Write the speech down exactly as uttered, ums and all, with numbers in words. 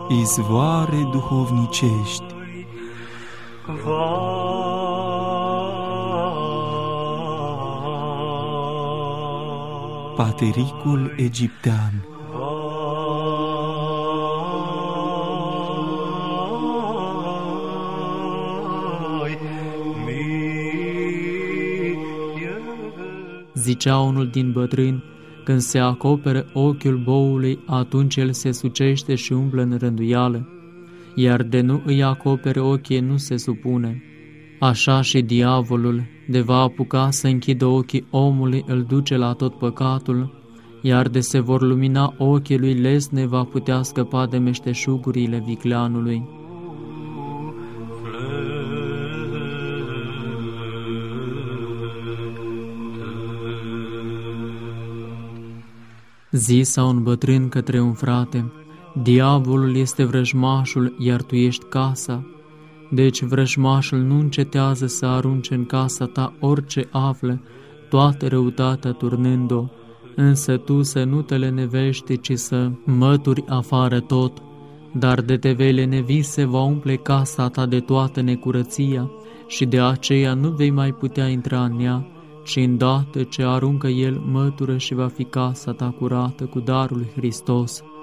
izvoare duhovnicești. Patericul egiptean. Zicea unul din bătrâni, când se acoperă ochiul boului, atunci el se sucește și umblă în rânduială, iar de nu îi acopere ochii nu se supune. Așa și diavolul, de va apuca să închidă ochii omului, îl duce la tot păcatul, iar de se vor lumina ochii lui lesne, va putea scăpa de meșteșugurile vicleanului. Zisa un bătrân către un frate: diavolul este vrăjmașul, iar tu ești casa. Deci vrăjmașul nu încetează să arunce în casa ta orice află, toată răutatea turnând-o, însă tu să nu te lenevești, ci să mături afară tot, dar de te vei lenevi se va umple casa ta de toată necurăția și de aceea nu vei mai putea intra în ea, ci îndată ce aruncă el mătură și va fi casa ta curată cu darul lui Hristos.